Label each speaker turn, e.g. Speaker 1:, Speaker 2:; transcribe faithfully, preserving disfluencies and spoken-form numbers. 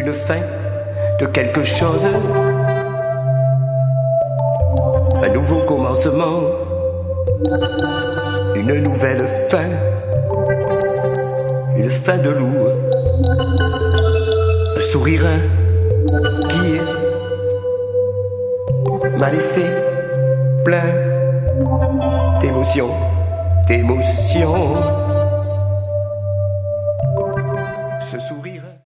Speaker 1: une fin de quelque chose, un nouveau commencement, une nouvelle fin, une fin de loup, un sourire qui m'a laissé plein d'émotions, d'émotions. Ce sourire